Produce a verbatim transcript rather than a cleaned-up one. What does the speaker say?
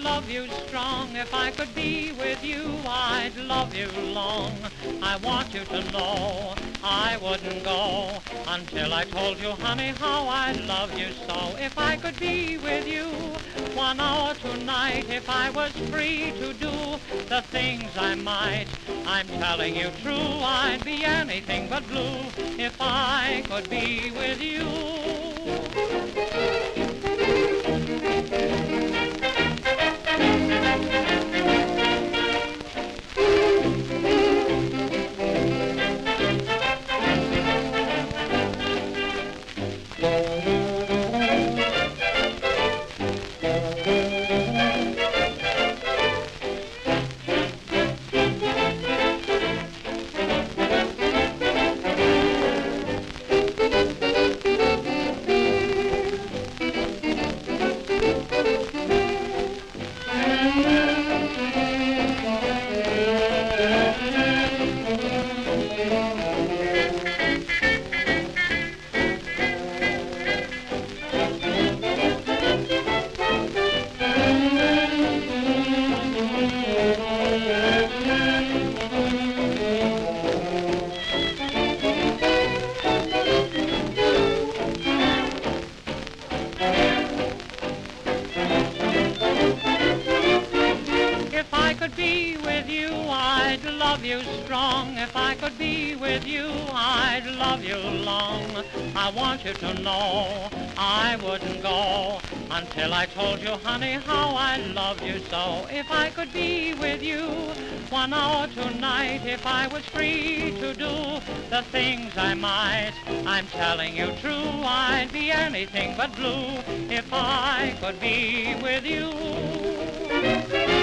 love you strong. If I could be with you, I'd love you long. I want you to know I wouldn't go until I told you, honey, how I love you so. If I could be with you one hour tonight, if I was free to do the things I might, I'm telling you true, I'd be anything but blue if I could be with you. If I could be with you, I'd love you strong. If I could be with you, I'd love you long. I want you to know I wouldn't go until I told you, honey, how I love you so. If I could be with you one hour tonight, if I was free to do the things I might, I'm telling you true, I'd be anything but blue if I could be with you.